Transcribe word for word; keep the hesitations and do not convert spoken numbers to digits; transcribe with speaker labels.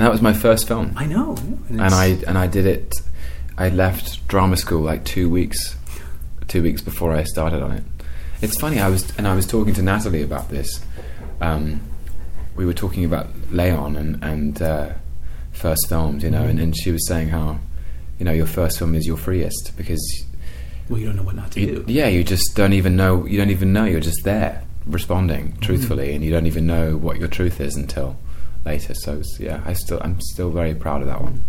Speaker 1: and that was my first film.
Speaker 2: I know,
Speaker 1: and, and I and I did it. I left drama school like two weeks, two weeks before I started on it. It's funny. I was and I was talking to Natalie about this. Um, we were talking about Leon and and uh, first films, you know, and, and she was saying how, you know, your first film is your freest because.
Speaker 2: Well, you don't know what not to
Speaker 1: you,
Speaker 2: do.
Speaker 1: Yeah, you just don't even know. You don't even know. You're just there responding truthfully, mm-hmm. and you don't even know what your truth is until later. So yeah, I still I'm still very proud of that one.